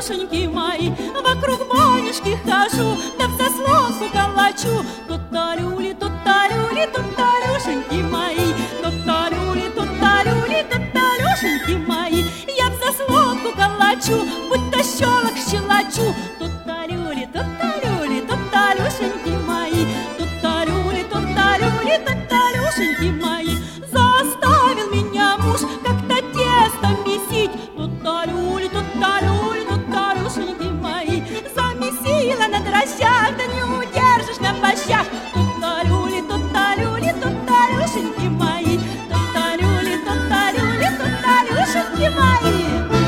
туталюшеньки мои. Вокруг банюшки хожу, да в заслонку калачу. Туталюли, туталюли, туталюшеньки мои. Туталюли, туталюли, туталюшеньки мои. Я в заслонку калачу, будто щелок щелочу. Туталюли, туталюли, туталюшеньки мои. Туталюли, туталюли, туталюшеньки мои. Заставил меня муж как-то тесто месить. Туталюли, туталюли, туталюшеньки мои. Замесила на дрожжах, да не удержишь на плащах. Туталюли, туталюли, туталюшеньки мои. Туталюли, туталюли, туталюшеньки мои.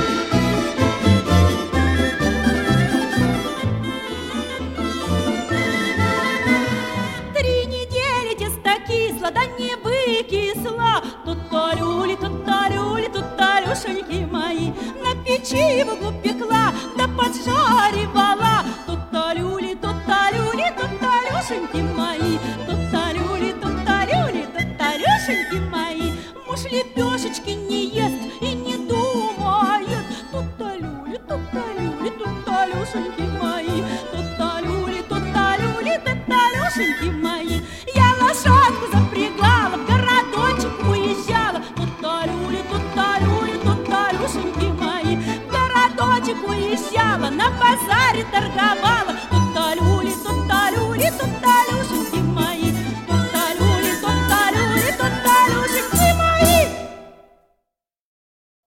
Кисла, да не выкисла. Туталюли, туталюли, туталюшеньки мои. На печи в углу пекла, да поджаривала. Туталюли, туталюли, туталюшеньки мои. Туталюли, туталюли, туталюшеньки мои. Муж лепешечки не ест и не думает. Туталюли, туталюли, туталюшеньки мои. Туталюли, туталюли, туталюшеньки мои. Лошадку запрягала, в городочек уезжала. Туталюли, туталюли, туталюшеньки мои. В городочек уезжала, на базаре торговала.